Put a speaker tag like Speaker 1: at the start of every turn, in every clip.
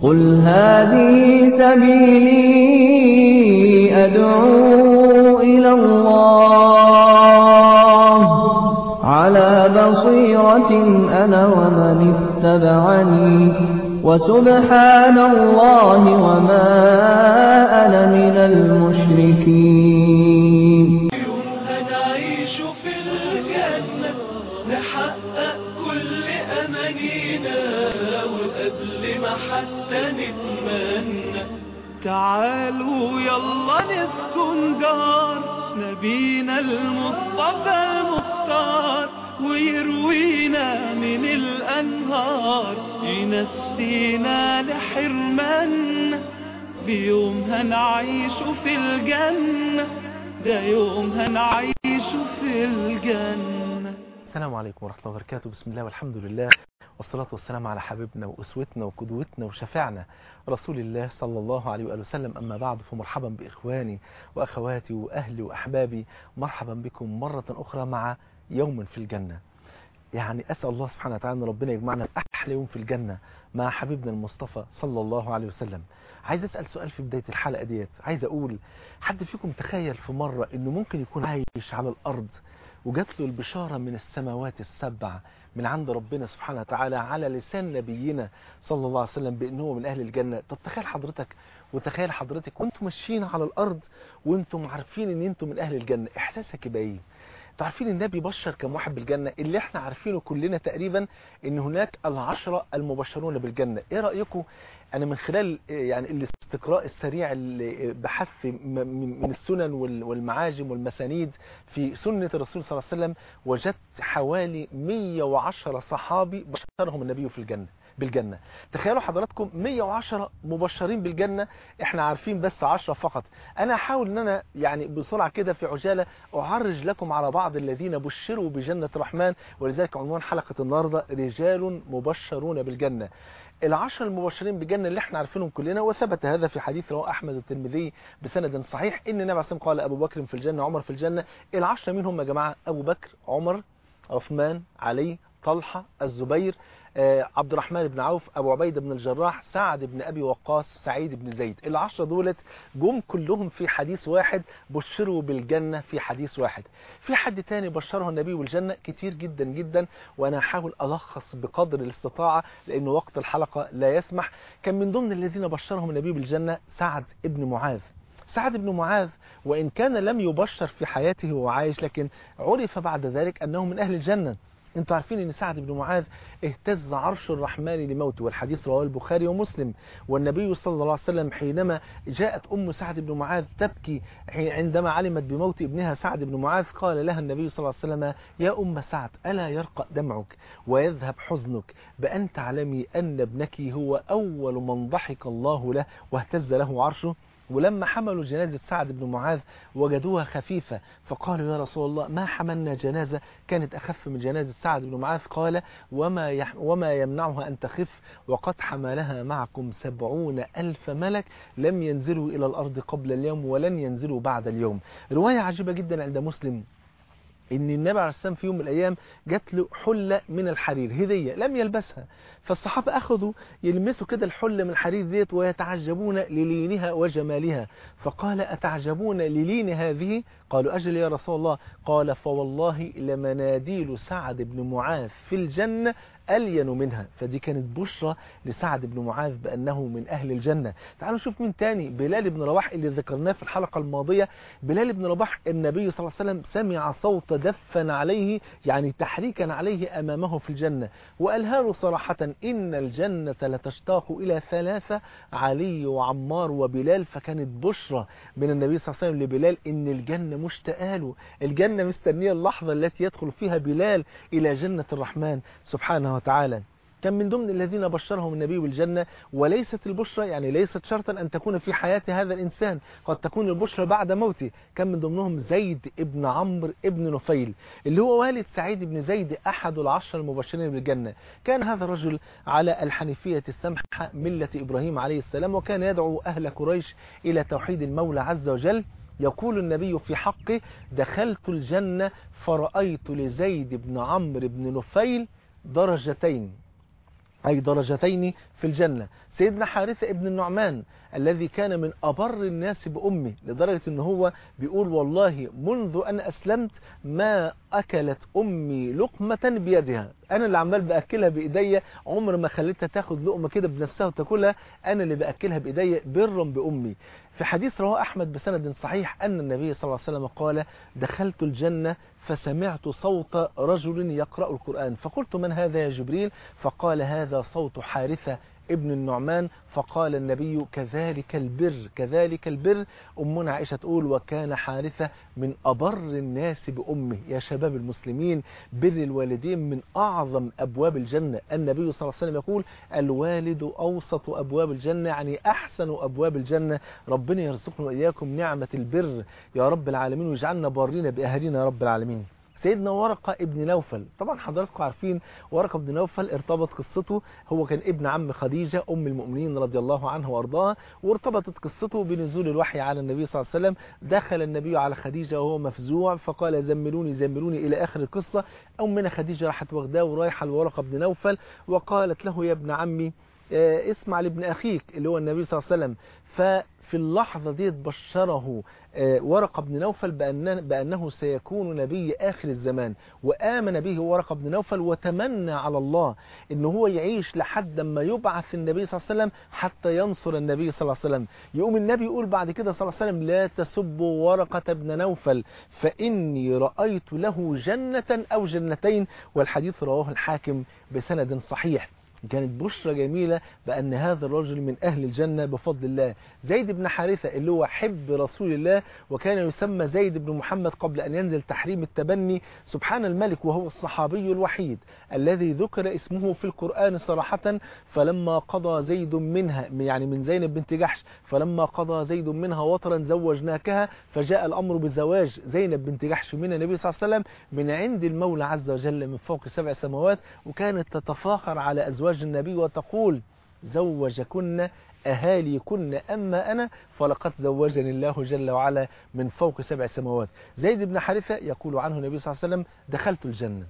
Speaker 1: قل هذه سبيلي أدعو إلى الله على بصيرة أنا ومن اتبعني وسبحان الله وما أنا من المشركين.
Speaker 2: هنعيش في الجنة نحقق كل أمانينا وقبل ما حتى نتمنى تعالوا يلا نسكن دار نبينا المصطفى المختار ويروينا من الأنهار ينسينا لحرمنا بيوم هنعيش في الجنة ده يوم هنعيش في الجنة.
Speaker 3: السلام عليكم ورحمة الله وبركاته. بسم الله والحمد لله والصلاة والسلام على حبيبنا وأسوتنا وقدوتنا وشفعنا رسول الله صلى الله عليه وآله وسلم. أما بعد فمرحبا بإخواني وأخواتي وأهلي وأحبابي، مرحبا بكم مرة أخرى مع يوم في الجنة. يعني أسأل الله سبحانه وتعالى أن ربنا يجمعنا بأحلى يوم في الجنة مع حبيبنا المصطفى صلى الله عليه وسلم. عايز أسأل سؤال في بداية الحلقة ديت، عايز أقول حد فيكم تخيل في مرة أنه ممكن يكون عايش على الأرض وجات له البشارة من السماوات السبع من عند ربنا سبحانه وتعالى على لسان نبينا صلى الله عليه وسلم بأنه من أهل الجنة؟ طب تخيل حضرتك وتخيل حضرتك وانتم ماشيين على الأرض وانتم عارفين ان انتم من أهل الجنة، إحساسك يبقى ايه؟ تعرفين النبي بشر كم واحد بالجنة؟ اللي احنا عارفينه كلنا تقريبا ان هناك 10 المبشرون بالجنة. ايه رأيكم؟ انا من خلال يعني الاستقراء السريع اللي بحث من السنن والمعاجم والمسانيد في سنة الرسول صلى الله عليه وسلم وجدت حوالي 110 صحابي بشرهم النبي في بالجنة. تخيلوا حضراتكم 110 مبشرين بالجنة، احنا عارفين بس 10 فقط. انا احاول ان انا يعني بسرعة كده في عجالة اعرج لكم على بعض الذين بشروا بجنة الرحمن، ولذلك عنوان حلقة النهاردة رجال مبشرون بالجنة. 10 المبشرين بالجنة اللي احنا عارفينهم كلنا، وثبت هذا في حديث رواه احمد الترمذي بسند صحيح ان النبي عليه الصلاة والسلام قال ابو بكر في الجنة عمر في الجنة. 10 مين هم يا جماعة؟ ابو بكر، عمر، عثمان، علي، طلحة، الزبير، عبد الرحمن بن عوف، ابو عبيدة بن الجراح، سعد بن ابي وقاص، سعيد بن زيد. 10 دولت جم كلهم في حديث واحد، بشروا بالجنة في حديث واحد. في حد تاني بشره النبي بالجنة كتير جدا جدا، وانا هحاول الخص بقدر الاستطاعة لان وقت الحلقة لا يسمح. كان من ضمن الذين بشرهم النبي بالجنة سعد بن معاذ. سعد بن معاذ وإن كان لم يبشر في حياته وهو عايش، لكن عرف بعد ذلك أنه من أهل الجنة. انتوا عارفين ان سعد بن معاذ اهتز عرش الرحمن لموته، والحديث رواه البخاري ومسلم. والنبي صلى الله عليه وسلم حينما جاءت ام سعد بن معاذ تبكي عندما علمت بموت ابنها سعد بن معاذ، قال لها النبي صلى الله عليه وسلم: يا ام سعد الا يرقى دمعك ويذهب حزنك بأن تعلمي ان ابنك هو اول من ضحك الله له واهتز له عرشه. ولما حملوا جنازة سعد بن معاذ وجدوها خفيفة، فقالوا: يا رسول الله ما حملنا جنازة كانت أخف من جنازة سعد بن معاذ؟ قال: وما يمنعها أن تخف وقد حملها معكم 70,000 ملك لم ينزلوا إلى الأرض قبل اليوم ولن ينزلوا بعد اليوم. رواية عجيبة جدا عند مسلم ان النبي عليه السلام في يوم من الايام جات له حله من الحرير هديه لم يلبسها، فالصحابه اخذوا يلمسوا كده الحله من الحرير ديت ويتعجبون للينها وجمالها، فقال: اتعجبون للين هذه؟ قالوا: اجل يا رسول الله. قال: فوالله لمناديل سعد بن معاذ في الجنه ألين منها. فدي كانت بشرى لسعد بن معاذ بأنه من أهل الجنة. تعالوا نشوف مين تاني. بلال بن رباح اللي ذكرناه في الحلقة الماضية. بلال بن رباح النبي صلى الله عليه وسلم سمع صوت دفا عليه، يعني تحريكا عليه أمامه في الجنة، وقالها له صراحة: إن الجنة لتشتاق إلى 3، علي وعمار وبلال. فكانت بشرى من النبي صلى الله عليه وسلم لبلال إن الجنة مشتاقة له، الجنة مستنية اللحظة التي يدخل فيها بلال إلى جنة الرحمن سبحانه وتعالى. كان من ضمن الذين بشرهم النبي بالجنة، وليست البشرى يعني ليست شرطا أن تكون في حياة هذا الإنسان، قد تكون البشرى بعد موته. كان من ضمنهم زيد ابن عمرو ابن نفيل اللي هو والد سعيد بن زيد أحد 10 المبشرين بالجنة. كان هذا الرجل على الحنيفية السمحة ملة إبراهيم عليه السلام، وكان يدعو أهل قريش إلى توحيد المولى عز وجل. يقول النبي في حقه: دخلت الجنة فرأيت لزيد بن عمرو بن نفيل درجتين، أي درجتين في الجنة. سيدنا حارثة ابن النعمان الذي كان من أبر الناس بأمه، لدرجة أنه هو بيقول والله منذ أن أسلمت ما أكلت أمي لقمة بيدها، أنا اللي عمال بأكلها بإيديا، عمر ما خليتها تاخد لقمة كده بنفسها وتاكلها، أنا اللي بأكلها بإيديا برا بأمي. في حديث رواه أحمد بسند صحيح أن النبي صلى الله عليه وسلم قال: دخلت الجنة فسمعت صوت رجل يقرأ القرآن، فقلت: من هذا يا جبريل؟ فقال: هذا صوت حارثة ابن النعمان. فقال النبي: كذلك البر، كذلك البر. أمنا عائشة تقول: وكان حارثة من أبر الناس بأمه. يا شباب المسلمين، بر الوالدين من أعظم أبواب الجنة. النبي صلى الله عليه وسلم يقول: الوالد أوسط أبواب الجنة، يعني أحسن أبواب الجنة. ربنا يرزقنا وإياكم نعمة البر يا رب العالمين، ويجعلنا بارين بأهالينا يا رب العالمين. سيدنا ورقة ابن نوفل، طبعا حضراتكم عارفين ورقة ابن نوفل ارتبط قصته، هو كان ابن عم خديجة أم المؤمنين رضي الله عنها وارضاها، وارتبطت قصته بنزول الوحي على النبي صلى الله عليه وسلم. دخل النبي على خديجة وهو مفزوع فقال: زملوني زملوني إلى آخر القصة. أمنا خديجة راحت واخداه ورايحة لورقة ابن نوفل وقالت له: يا ابن عمي اسمع لابن أخيك اللي هو النبي صلى الله عليه وسلم. ففي اللحظة دي بشره ورقة بن نوفل بأنه سيكون نبي آخر الزمان، وآمن به ورقة بن نوفل وتمنى على الله إن هو يعيش لحد ما يبعث النبي صلى الله عليه وسلم حتى ينصر النبي صلى الله عليه وسلم. يقوم النبي يقول بعد كده صلى الله عليه وسلم: لا تسبوا ورقة بن نوفل فإني رأيت له جنة أو جنتين. والحديث رواه الحاكم بسند صحيح. كانت بشرى جميلة بأن هذا الرجل من أهل الجنة بفضل الله. زيد بن حارثة اللي هو حب رسول الله، وكان يسمى زيد بن محمد قبل أن ينزل تحريم التبني. سبحان الملك، وهو الصحابي الوحيد الذي ذكر اسمه في القرآن صراحة. فلما قضى زيد منها، يعني من زينب بنت جحش، فلما قضى زيد منها وطرا زوجناكها، فجاء الأمر بزواج زينب بنت جحش من النبي صلى الله عليه وسلم من عند المولى عز وجل من فوق 7 سماوات. وكانت تتفاخر على أزواج النبي وتقول: زوجكن أهاليكن أما أنا فلقد زوجني الله جل وعلا من فوق 7 سماوات. زيد بن حارثة يقول عنه النبي صلى الله عليه وسلم: دخلت الجنة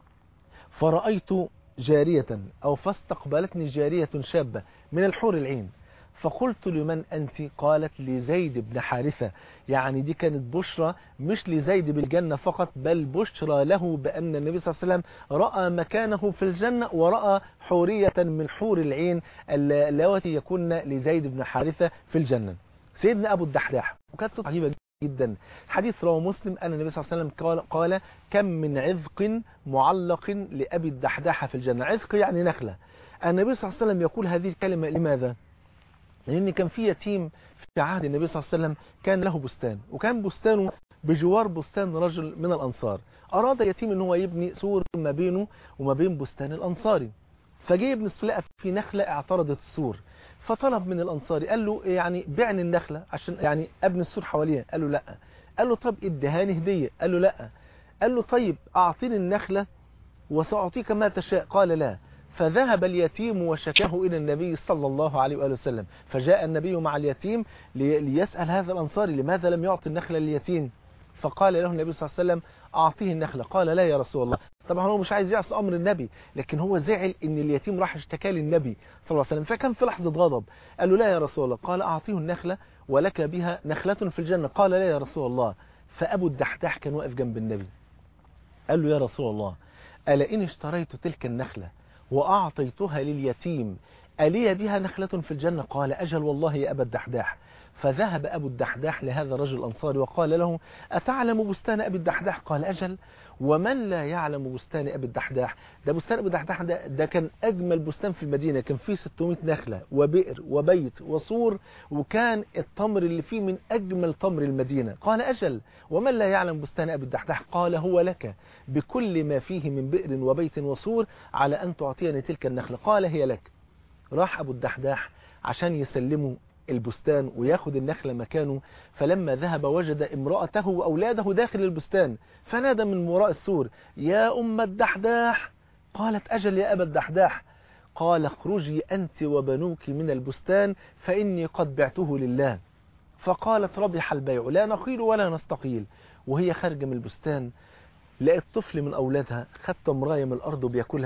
Speaker 3: فرأيت جارية أو فاستقبلتني جارية شابة من الحور العين، فقلت: لمن أنت؟ قالت: لزيد بن حارثة. يعني دي كانت بشرى مش لزيد بالجنة فقط، بل بشرى له بأن النبي صلى الله عليه وسلم رأى مكانه في الجنة، ورأى حورية من حور العين اللواتي يكون لزيد بن حارثة في الجنة. سيدنا أبو الدحداح، وكانت صوت عجيبة جدا. حديث رواه مسلم أن النبي صلى الله عليه وسلم قال: كم من عذق معلق لأبي الدحداح في الجنة. عذق يعني نخلة. النبي صلى الله عليه وسلم يقول هذه الكلمة لماذا؟ لأن كان في يتيم في عهد النبي صلى الله عليه وسلم كان له بستان، وكان بستانه بجوار بستان رجل من الأنصار. أراد اليتيم أنه يبني سور ما بينه وما بين بستان الأنصاري، فجاء ابن السلاء في نخلة اعترضت السور، فطلب من الأنصاري قال له: يعني بعني النخلة عشان يعني أبني السور حواليها. قال له: لا. قال له: طب ادهاني هدية. قال له: لا. قال له: طيب أعطيني النخلة وسأعطيك ما تشاء. قال: لا. فذهب اليتيم وشكاه إلى النبي صلى الله عليه وآله وسلم، فجاء النبي مع اليتيم ليسأل هذا الأنصاري لماذا لم يعطي النخلة لليتيم. فقال له النبي صلى الله عليه وسلم: أعطيه النخلة. قال: لا يا رسول الله. طبعا هو مش عايز يعصي أمر النبي، لكن هو زعل إن اليتيم راح اشتكى للنبي صلى الله عليه وسلم، فكان في لحظة غضب. قال له: لا يا رسول الله. قال: أعطيه النخلة ولك بها نخلة في الجنة. قال: لا يا رسول الله. فأبو الدحداح كان واقف جنب النبي، قال له: يا رسول الله، ألا إن اشتريت تلك النخلة وأعطيتها لليتيم ألي بها نخلة في الجنة؟ قال: أجل والله يا أبا الدحداح. فذهب أبو الدحداح لهذا الرجل الأنصاري وقال له: أتعلم بستان أبي الدحداح؟ قال: أجل، ومن لا يعلم بستان أبي الدحداح؟ ده بستان أبي الدحداح ده كان أجمل بستان في المدينة، كان فيه 600 نخلة وبئر وبيت وسور، وكان التمر اللي فيه من أجمل تمر المدينة. قال: أجل، ومن لا يعلم بستان أبي الدحداح؟ قال: هو لك بكل ما فيه من بئر وبيت وسور على أن تعطيني تلك النخلة. قال: هي لك. راح أبو الدحداح عشان يسلمه البستان وياخد النخلة مكانه، فلما ذهب وجد امرأته وأولاده داخل البستان، فنادى من وراء السور: يا أم الدحداح. قالت: أجل يا أبا الدحداح. قال: اخرجي أنت وبنوك من البستان فإني قد بعته لله. فقالت: ربح البيع، لا نقيل ولا نستقيل. وهي خارجة من البستان لقيت طفل من أولادها خد تمراية من الأرض وبياكلها،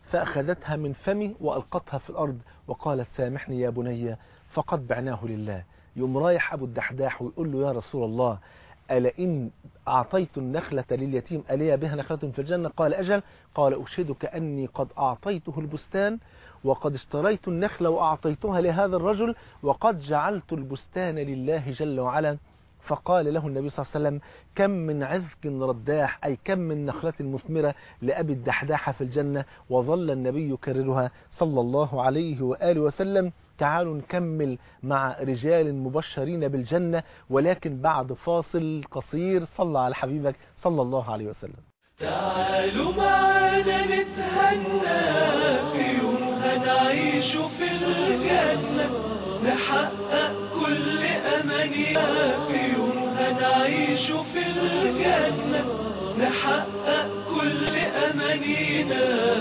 Speaker 3: فأخذتها من فمي وألقتها في الأرض وقالت سامحني يا بني فقد بعناه لله. يوم رايح أبو الدحداح ويقول له يا رسول الله ألا إن أعطيت النخلة لليتيم ألي بها نخلة في الجنة؟ قال أجل. قال أشهدك أني قد أعطيته البستان وقد اشتريت النخلة وأعطيتها لهذا الرجل وقد جعلت البستان لله جل وعلا. فقال له النبي صلى الله عليه وسلم كم من عذق رداح، أي كم من نخلة مثمرة لأبي الدحداح في الجنة. وظل النبي يكررها صلى الله عليه وآله وسلم. تعالوا نكمل مع رجال مبشرين بالجنة، ولكن بعد فاصل قصير. صلى على حبيبك صلى الله عليه وسلم.
Speaker 2: تعالوا معنا نتهنى في يوم هنعيش في الجنة، نحقق كل أمانينا في يوم هنعيش في الجنة، نحقق كل أمانينا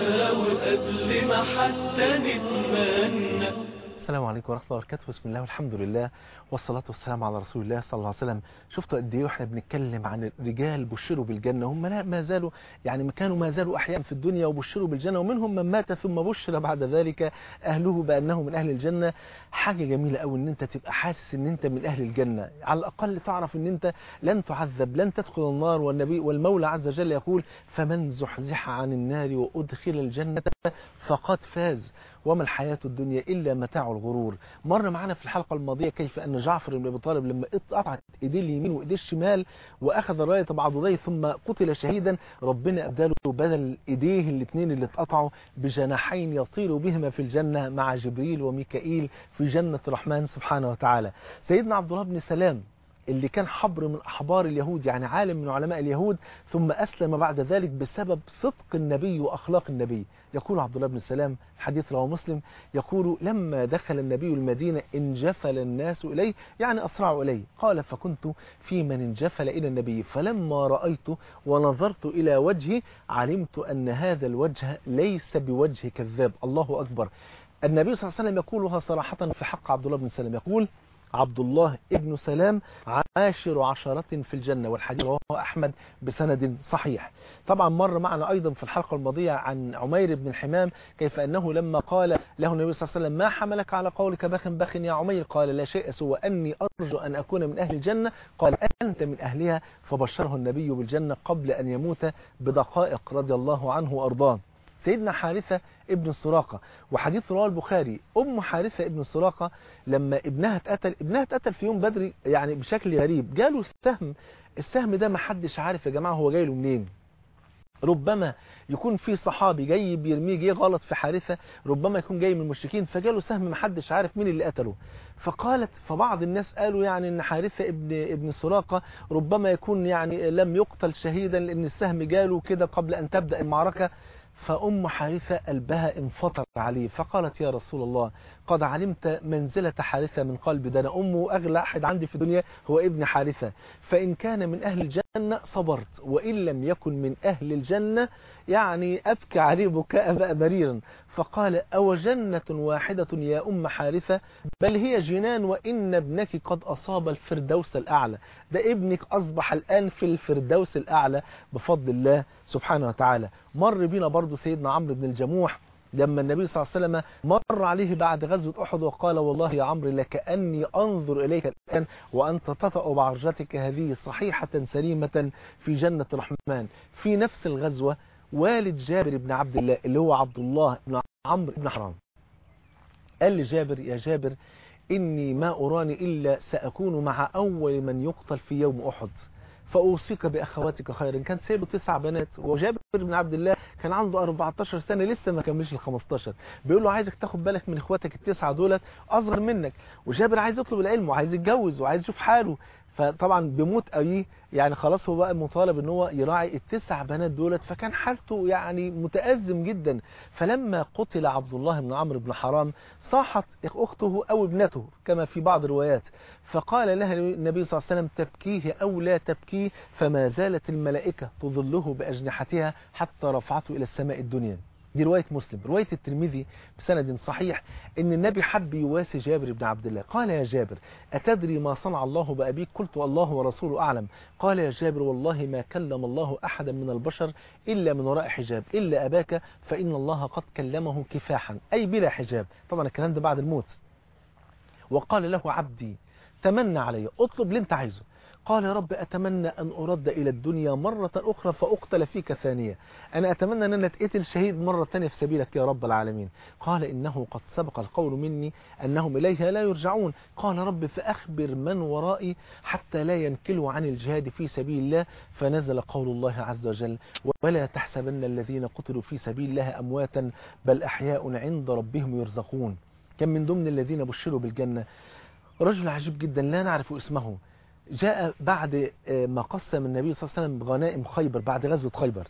Speaker 2: وقبل ما حتى نتمنى.
Speaker 3: السلام عليكم ورحمة الله وبركاته. بسم الله والحمد لله والصلاة والسلام على رسول الله صلى الله عليه وسلم. شفتوا قد ايه واحنا بنتكلم عن الرجال بشروا بالجنة، هم ما زالوا يعني كانوا ما زالوا أحياء في الدنيا وبشروا بالجنة، ومنهم من مات ثم بشر بعد ذلك أهله بأنه من أهل الجنة. حاجة جميلة قوي ان انت تبقى حاسس ان انت من أهل الجنة، على الأقل تعرف ان انت لن تعذب، لن تدخل النار. والنبي والمولى عز وجل يقول فمن زحزح عن النار وأدخل الجنة فقد فاز وما الحياة الدنيا إلا متاع الغرور. مر معنا في الحلقة الماضية كيف أن جعفر بن أبي طالب لما اتقطعت إيديه اليمين وإيديه الشمال وأخذ راية بعضديه ثم قتل شهيدا، ربنا أبداله بدل إيديه الاثنين اللي اتقطعوا بجناحين يطير بهما في الجنة مع جبريل وميكائيل في جنة الرحمن سبحانه وتعالى. سيدنا عبد الله بن سلام اللي كان حبر من أحبار اليهود، يعني عالم من علماء اليهود، ثم أسلم بعد ذلك بسبب صدق النبي وأخلاق النبي. يقول عبد الله بن سلام، حديث رواه مسلم، يقول لما دخل النبي المدينة انجفل الناس إليه، يعني أسرعوا إليه. قال فكنت في من انجفل إلى النبي، فلما رأيت ونظرت إلى وجهه علمت أن هذا الوجه ليس بوجه كذاب. الله أكبر. النبي صلى الله عليه وسلم يقولها صراحة في حق عبد الله بن سلام، يقول عبد الله ابن سلام عاشر عشرة في الجنة، والحديث رواه أحمد بسند صحيح. طبعا مر معنا أيضا في الحلقة الماضية عن عمير بن الحمام كيف أنه لما قال له النبي صلى الله عليه وسلم ما حملك على قولك بخ بخ يا عمير؟ قال لا شيء سوى أني أرجو أن أكون من أهل الجنة. قال أنت من أهلها، فبشره النبي بالجنة قبل أن يموت بدقائق رضي الله عنه وأرضاه. سيدنا حارثة ابن السراقة، وحديث رواه البخاري، أم حارثة ابن السراقة لما ابنها اتقتل في يوم بدر يعني بشكل غريب، جاله السهم ده ما حدش عارف يا جماعة هو جاي له منين. ربما يكون في صحابي جاي بيرميه جه غلط في حارثة، ربما يكون جاي من المشركين فجاله سهم ما حدش عارف مين اللي قتله. فبعض الناس قالوا يعني ان حارثة ابن سراقة ربما يكون يعني لم يقتل شهيدا لان السهم جاله كده قبل ان تبدأ المعركة. فأم حارثة قلبها انفطر عليه، فقالت يا رسول الله قد علمت منزلة حارثة من قلبي، ده أنا أمه أغلى أحد عندي في الدنيا هو ابن حارثة، فإن كان من أهل الجنة صبرت وإن لم يكن من أهل الجنة يعني أبكى عليه بكاء مريرا. فقال أو جنة واحدة يا أم حارثة؟ بل هي جنان وإن ابنك قد أصاب الفردوس الأعلى، ده ابنك أصبح الآن في الفردوس الأعلى بفضل الله سبحانه وتعالى. مر بنا برضو سيدنا عمرو بن الجموح لما النبي صلى الله عليه وسلم مر عليه بعد غزوة أحد وقال والله يا عمرو لكأني أنظر إليك الآن وأنت تطأ بعرجتك هذه صحيحة سليمة في جنة الرحمن. في نفس الغزوة والد جابر بن عبد الله اللي هو عبد الله بن عمرو بن حرام قال لجابر يا جابر إني ما أراني إلا سأكون مع أول من يقتل في يوم أحد، فأوصيك بأخواتك خيرا. كان سيبه 9 بنات، وجابر بن عبد الله كان عنده 14 سنة لسه ما كملش ال 15. بيقول له عايزك تاخد بالك من اخواتك ال9 دولت أصغر منك، وجابر عايز يطلب العلم وعايز يتجوز وعايز يشوف حاله. فطبعا بموت أبيه يعني خلاص هو بقى مطالب ان هو يراعي ال9 بنات دولت، فكان حالته يعني متأزم جدا. فلما قتل عبد الله بن عمرو بن حرام صاحت أخته أو ابنته كما في بعض الروايات، فقال لها النبي صلى الله عليه وسلم تبكيه أو لا تبكيه، فما زالت الملائكة تظله بأجنحتها حتى رفعته إلى السماء الدنيا. دي رواية مسلم. رواية الترمذي بسند صحيح ان النبي حب يواسي جابر بن عبد الله، قال يا جابر أتدري ما صنع الله بأبيك؟ قلت الله ورسوله أعلم. قال يا جابر والله ما كلم الله أحدا من البشر إلا من وراء حجاب إلا أباك فإن الله قد كلمه كفاحا، أي بلا حجاب. طبعا الكلام ده بعد الموت. وقال له عبدي تمنى علي، اطلب اللي انت عايزه. قال يا رب أتمنى أن أرد إلى الدنيا مرة أخرى فأقتل فيك ثانية، أنا أتمنى أن أنا أتقتل شهيد مرة ثانية في سبيلك يا رب العالمين. قال إنه قد سبق القول مني أنهم إليها لا يرجعون. قال رب فأخبر من ورائي حتى لا ينكلوا عن الجهاد في سبيل الله. فنزل قول الله عز وجل ولا تحسبن الذين قتلوا في سبيل الله أمواتا بل أحياء عند ربهم يرزقون. كان من ضمن الذين بشروا بالجنة رجل عجيب جدا لا نعرف اسمه، جاء بعد ما قسم النبي صلى الله عليه وسلم غنائم خيبر بعد غزوة خيبر،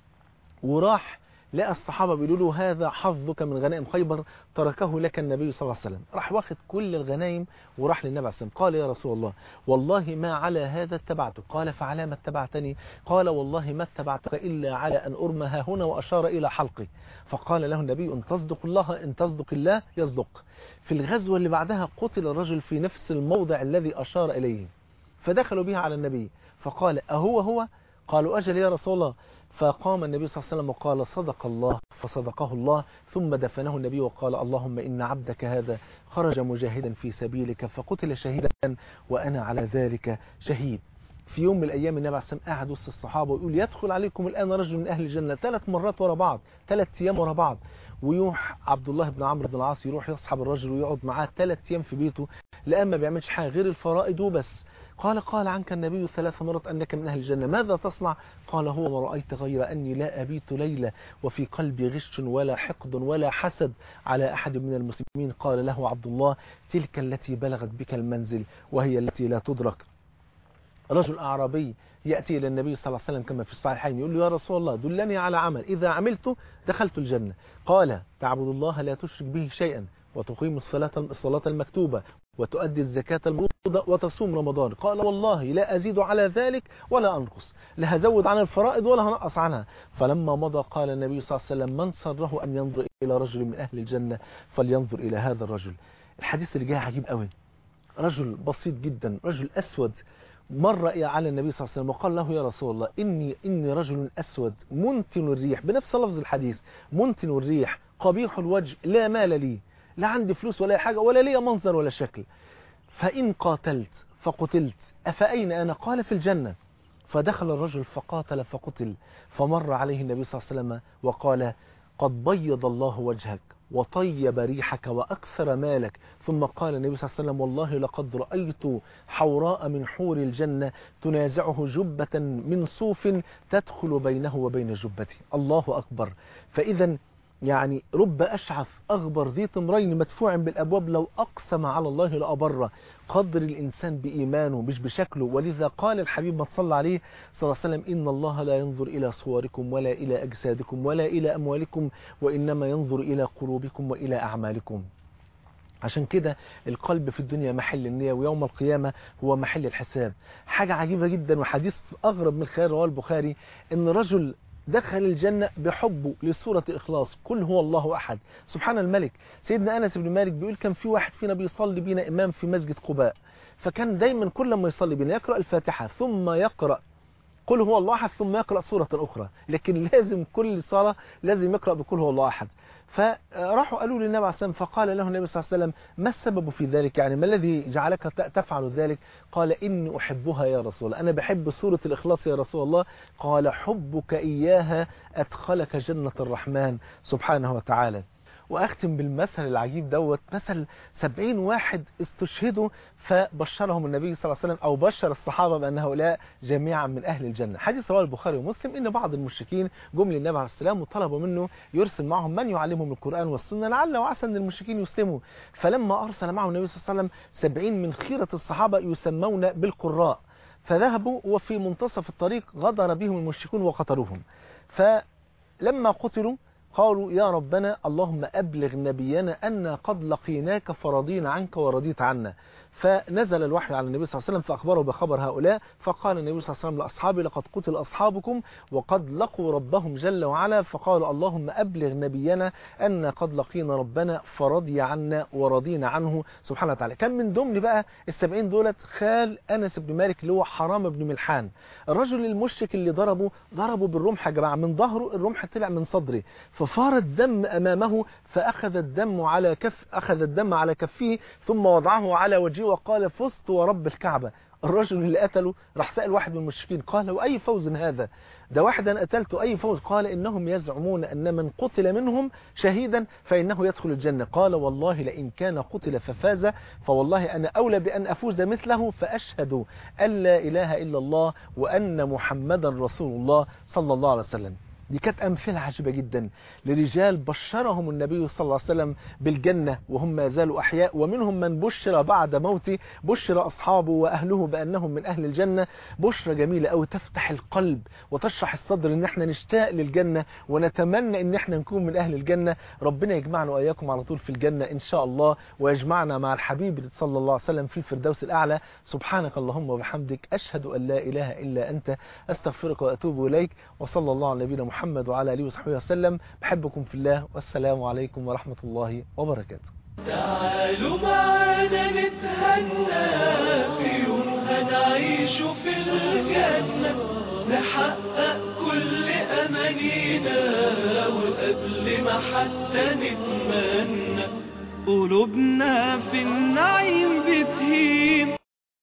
Speaker 3: وراح لقى الصحابة بيقولوا له هذا حظك من غنائم خيبر تركه لك النبي صلى الله عليه وسلم. راح واخد كل الغنائم وراح للنبي عليه الصلاة والسلام. قال يا رسول الله والله ما على هذا اتبعتك. قال فعلى ما اتبعتني؟ قال والله ما اتبعتك إلا على أن أرمى ها هنا، وأشار إلى حلقي. فقال له النبي إن تصدق الله يصدق. في الغزوة اللي بعدها قتل الرجل في نفس الموضع الذي أشار إليه، فدخلوا بها على النبي فقال أهو؟ قالوا أجل يا رسول الله. فقام النبي صلى الله عليه وسلم وقال صدق الله، فصدقه الله، ثم دفنه النبي وقال اللهم إن عبدك هذا خرج مجاهدا في سبيلك فقتل شهيدا وأنا على ذلك شهيد. في يوم من الأيام النبي عليه الصلاة والسلام قاعد وسط الصحابة ويقول يدخل عليكم الآن رجل من أهل الجنة 3 مرات ورا بعض، 3 أيام ورا بعض. ويروح عبد الله بن عمرو بن العاص يروح يصحب الرجل ويقعد معاه 3 أيام في بيته، لأن ما بيعملش حاجة غير الفرائض وبس. قال عنك النبي 3 مرات أنك من أهل الجنة، ماذا تصنع؟ قال هو ما رأيت غير أني لا أبيت ليلة وفي قلبي غش ولا حقد ولا حسد على أحد من المسلمين. قال له عبد الله تلك التي بلغت بك المنزل وهي التي لا تدرك. رجل أعرابي يأتي إلى النبي صلى الله عليه وسلم كما في الصحيحين يقول له يا رسول الله دلني على عمل إذا عملته دخلت الجنة. قال تعبد الله لا تشرك به شيئا وتقيم الصلاة المكتوبة وتؤدي الزكاة المفروضة وتصوم رمضان. قال والله لا أزيد على ذلك ولا أنقص، لا هزود عن الفرائض ولا هنقص عنها. فلما مضى قال النبي صلى الله عليه وسلم من سره أن ينظر إلى رجل من أهل الجنة فلينظر إلى هذا الرجل. الحديث اللي جاي عجيب قوي. رجل بسيط جدا، رجل أسود، مر على النبي صلى الله عليه وسلم وقال له يا رسول الله إني رجل أسود منتن الريح، بنفس لفظ الحديث، منتن الريح قبيح الوجه لا مال لي، لا عندي فلوس ولا حاجة ولا لي منظر ولا شكل، فإن قاتلت فقتلت أفأين أنا؟ قال في الجنة. فدخل الرجل فقاتل فقتل، فمر عليه النبي صلى الله عليه وسلم وقال قد بيض الله وجهك وطيب ريحك وأكثر مالك. ثم قال النبي صلى الله عليه وسلم والله لقد رأيت حوراء من حور الجنة تنازعه جبة من صوف تدخل بينه وبين جبتي. الله أكبر. فإذا يعني رب أشعث أغبر ذي طمرين مدفوع بالأبواب لو أقسم على الله لأبره. قدر الإنسان بإيمانه مش بشكله. ولذا قال الحبيب ما صلى عليه صلى الله عليه وسلم إن الله لا ينظر إلى صوركم ولا إلى أجسادكم ولا إلى أموالكم وإنما ينظر إلى قلوبكم وإلى أعمالكم. عشان كده القلب في الدنيا محل النية ويوم القيامة هو محل الحساب. حاجة عجيبة جدا وحديث أغرب من الخيال رواه البخاري إن رجل دخل الجنة بحبه لسورة الإخلاص قل هو الله أحد. سبحان الملك. سيدنا أنس بن مالك بيقول كان في واحد فينا بيصلي بينا إمام في مسجد قباء، فكان دايما كل ما يصلي بينا يقرأ الفاتحة ثم يقرأ قل هو الله أحد ثم يقرأ سورة أخرى، لكن لازم كل صلاة لازم يقرأ بقل هو الله أحد. فراحوا قالوا للنبي عليه الصلاة والسلام فقال له النبي صلى الله عليه وسلم ما السبب في ذلك؟ يعني ما الذي جعلك تفعل ذلك؟ قال إني أحبها يا رسول الله، أنا بحب سورة الإخلاص يا رسول الله. قال حبك إياها أدخلك جنة الرحمن سبحانه وتعالى. وأختم بالمثل العجيب دوت، مثل 70 واحد استشهدوا فبشرهم النبي صلى الله عليه وسلم أو بشر الصحابة بأن هؤلاء جميعا من أهل الجنة. حديث رواه البخاري ومسلم إن بعض المشركين جم للنبي عليه السلام وطلبوا منه يرسل معهم من يعلمهم القرآن والسنة لعل وعسى أن المشركين يسلموا. فلما أرسل معهم النبي صلى الله عليه وسلم 70 من خيرة الصحابة يسمون بالقراء، فذهبوا وفي منتصف الطريق غدر بهم المشركون وقتلوهم. فلما قتلوا قالوا يا ربنا اللهم أبلغ نبينا أن قد لقيناك فرضينا عنك ورضيت عنا. فنزل الوحي على النبي صلى الله عليه وسلم فأخبره بخبر هؤلاء، فقال النبي صلى الله عليه وسلم لأصحابه لقد قتل أصحابكم وقد لقوا ربهم جل وعلا، فقال اللهم أبلغ نبينا أن قد لقينا ربنا فرضي عنا ورضينا عنه سبحانه وتعالى. كان من ضمن بقى ال70 دولت خال أنس بن مالك اللي هو حرام بن ملحان، الرجل المشرك اللي ضربه بالرمح يا جماعة من ظهره، الرمح طلع من صدره ففار الدم أمامه، فأخذ الدم على كفه ثم وضعه على وجهه وقال فزت ورب الكعبة. الرجل اللي قتله راح سأل واحد من المشركين قال وأي فوز هذا؟ ده واحدا قتلته أي فوز؟ قال إنهم يزعمون أن من قتل منهم شهيدا فإنه يدخل الجنة. قال والله لئن كان قتل ففاز فوالله أنا أولى بأن أفوز مثله، فأشهد أن لا إله إلا الله وأن محمدا رسول الله صلى الله عليه وسلم. دي كانت أمثلة عجيبة جدا لرجال بشرهم النبي صلى الله عليه وسلم بالجنة وهم ما زالوا أحياء، ومنهم من بشر بعد موته، بشر أصحابه وأهله بأنهم من أهل الجنة. بشرة جميلة أو تفتح القلب وتشرح الصدر إن احنا نشتاق للجنة ونتمنى إن احنا نكون من أهل الجنة. ربنا يجمعنا وإياكم على طول في الجنة إن شاء الله، ويجمعنا مع الحبيب صلى الله عليه وسلم في الفردوس الأعلى. سبحانك اللهم وبحمدك أشهد أن لا إله إلا أنت أستغفرك وأتوب إليك، وصلى الله على نبينا محمد وعلى آله وصحبه وسلم. بحبكم في الله والسلام عليكم ورحمة الله وبركاته.
Speaker 2: تعالوا معنا نتهنى في يوم هنعيش في الجنة، نحقق كل أمانينا وقبل ما حتى نتمنى قلوبنا في النعيم بتهيم.